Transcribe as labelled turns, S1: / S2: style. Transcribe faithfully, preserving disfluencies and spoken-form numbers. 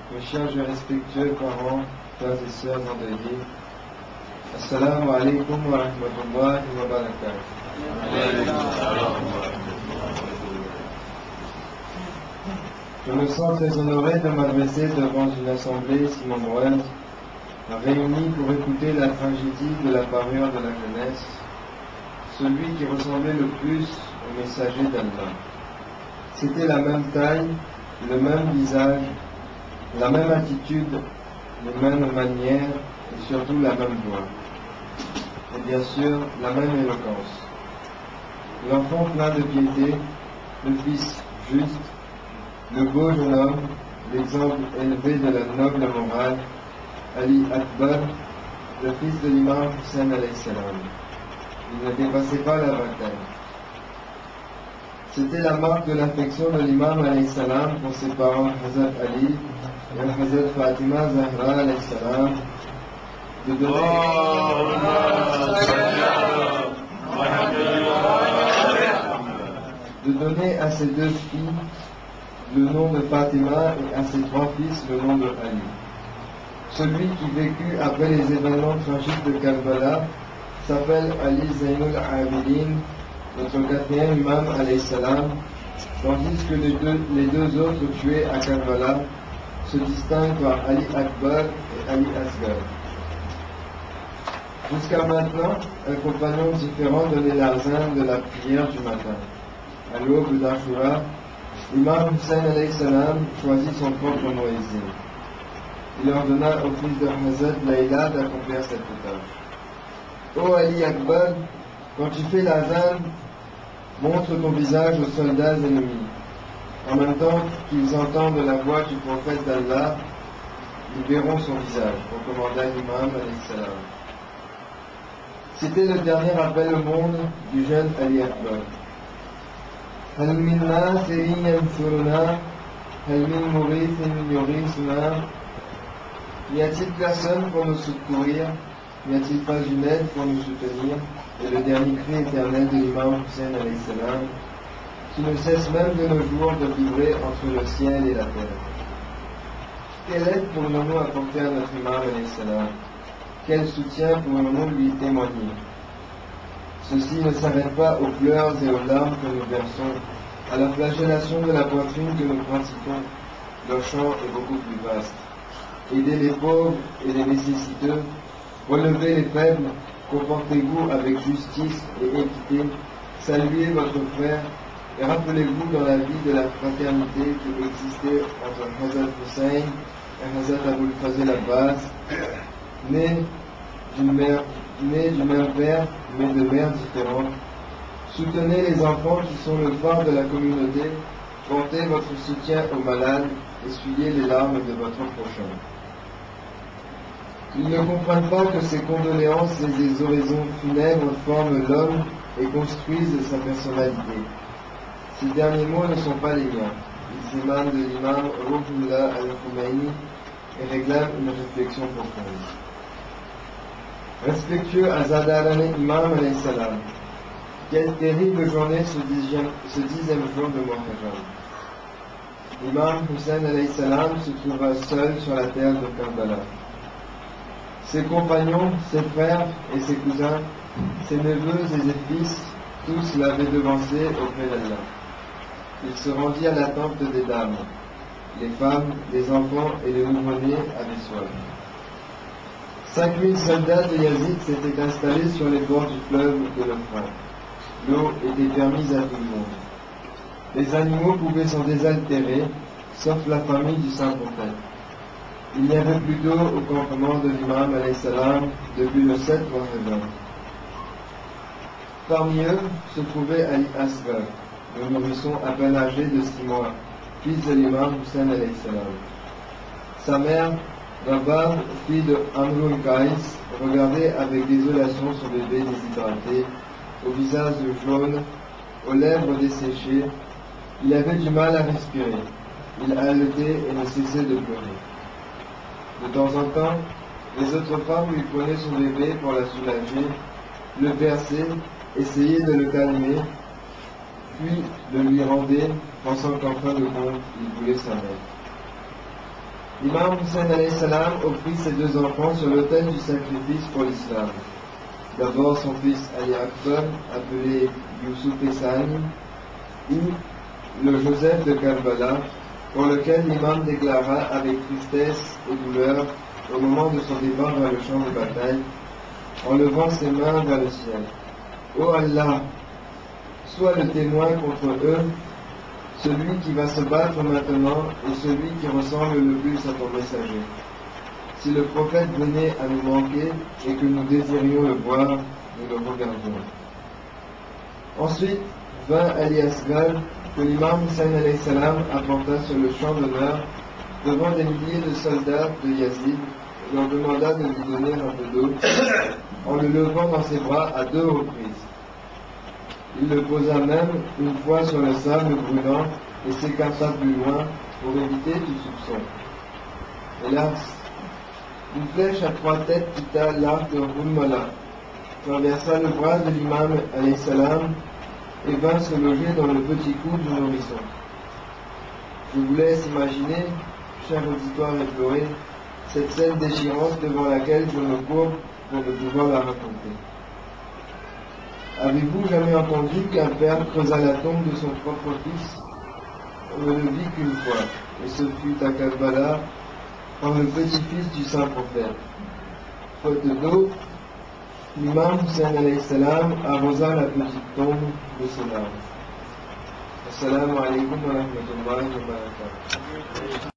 S1: Mes chers et respectueux parents, frères et sœurs endeuillés, Assalamu alaikum wa rahmatullahi wa barakatuh. Je me sens très honoré de m'adresser devant une assemblée si nombreuse, réunie pour écouter la tragédie de la parure de la jeunesse, celui qui ressemblait le plus au messager d'Allah. C'était la même taille, le même visage, la même attitude, les mêmes manières et surtout la même voix. Et bien sûr, la même éloquence. L'enfant plein de piété, le fils juste, le beau jeune homme, l'exemple élevé de la noble morale, Ali Akbar, le fils de l'imam Hussein alayhi salam. Il ne dépassait pas la vingtaine. C'était la marque de l'affection de l'imam alayhi salam pour ses parents Hazrat Ali et Hazrat Fatima Zahra alayhi salam de donner, de donner à ses deux filles le nom de Fatima et à ses trois fils le nom de Ali. Celui qui vécut après les événements tragiques de Karbala s'appelle Ali Zainul Abidin, notre quatrième imam alayhi salam, tandis que les deux, les deux autres tués à Karbala se distinguent par Ali Akbar et Ali Asghar. Jusqu'à maintenant, un compagnon différent donnait l'azan de la prière du matin. À l'aube d'Ashura, l'imam Hussein alayhi salam choisit son propre moïse. Il ordonna au fils de Hazrat Laïla d'accomplir cette tâche. Ô Ali Akbar, quand tu fais l'azan, montre ton visage aux soldats ennemis. En même temps qu'ils entendent la voix du prophète d'Allah, ils verront son visage, recommanda l'imam alayhi salam. C'était le dernier appel au monde du jeune Ali Akbar. Hal min nasirin yansuruna, hal min murithin yurisuna. Y a-t-il personne pour nous secourir? N'y a-t-il pas une aide pour nous soutenir? Et le dernier cri éternel de l'imam Hussein alayhi salam, qui ne cesse même de nos jours de vibrer entre le ciel et la terre. Quelle aide pourrions-nous apporter à notre imam alayhi salam? Quel soutien pourrions-nous lui témoigner? Ceci ne s'arrête pas aux pleurs et aux larmes que nous versons, à la flagellation de la poitrine que nous pratiquons. Le champ est beaucoup plus vaste. Aidez les pauvres et les nécessiteux, relevez les faibles, comportez-vous avec justice et équité, saluez votre frère et rappelez-vous dans la vie de la fraternité qui existait entre Hazrat Hussein et Hazrat Abul Fazl Abbas, nés d'une mère, nés du même père, mais de mères différentes. Soutenez les enfants qui sont le phare de la communauté, portez votre soutien aux malades, essuyez les larmes de votre prochain. Ils ne comprennent pas que ces condoléances et des oraisons funèbres forment l'homme et construisent sa personnalité. Ces derniers mots ne sont pas les miens. Ils émanent de l'imam Ruhullah al-Khomeini et réclament une réflexion profonde. Respectueux Azadarane Imam alayhi salam, quelle terrible journée ce dixième, ce dixième jour de Muharram. L'imam Hussein alayhi salam se trouva seul sur la terre de Karbala. Ses compagnons, ses frères et ses cousins, ses neveux et ses fils, tous l'avaient devancé auprès d'Allah. Il se rendit à la tente des dames. Les femmes, les enfants et les nouveau-nés avaient soif. Cinq mille soldats de Yazid s'étaient installés sur les bords du fleuve de l'Euphrate. L'eau était permise à tout le monde. Les animaux pouvaient s'en désaltérer, sauf la famille du Saint-Prophète. Il n'y avait plus d'eau au campement de l'imam alayhi salam depuis le sept Muharram. Parmi eux se trouvait Ali Asghar, le nourrisson à peine âgé de six mois, fils de l'imam Hussein alayhi salam. Sa mère, Rabab, fille de Amrul Qais, regardait avec désolation son bébé déshydraté, au visage jaune, aux lèvres desséchées. Il avait du mal à respirer. Il haletait et ne cessait de pleurer. De temps en temps, les autres femmes lui prenaient son bébé pour la soulager, le berçaient, essayaient de le calmer, puis le lui rendaient, pensant qu'en fin de compte, il voulait sa mère. L'imam Hussein alayhi salam offrit ses deux enfants sur l'autel du sacrifice pour l'islam. D'abord son fils Ali Akbar, appelé Youssouf Essani, ou le Joseph de Karbala, pour lequel l'imam déclara avec tristesse et douleur au moment de son départ vers le champ de bataille, en levant ses mains vers le ciel. Ô Allah, sois le témoin contre eux, celui qui va se battre maintenant et celui qui ressemble le plus à ton messager. Si le prophète venait à nous manquer et que nous désirions le voir, nous le regardions. Ensuite vint Ali Asghar, que l'imam Hussein alayhi salam apporta sur le champ d'honneur devant des milliers de soldats de Yazid et leur demanda de lui donner un peu d'eau en le levant dans ses bras à deux reprises. Il le posa même une fois sur le sable brûlant et s'écarta plus loin pour éviter tout soupçon. Hélas, une flèche à trois têtes quitta l'arc de Rumala, traversa le bras de l'imam alayhi salam et vint se loger dans le petit cou du nourrisson. Je vous laisse imaginer, cher auditoire éploré, cette scène déchirante devant laquelle je me courbe pour ne pouvoir la raconter. Avez-vous jamais entendu qu'un père creusa la tombe de son propre fils? On ne le vit qu'une fois, et ce fut à Karbala, par le petit-fils du saint prophète. Faute d'eau, l'imam Hussein alayhi salam arrosa la petite tombe de ses larmes. Assalamu alaikum wa rahmatullahi wa barakatuh.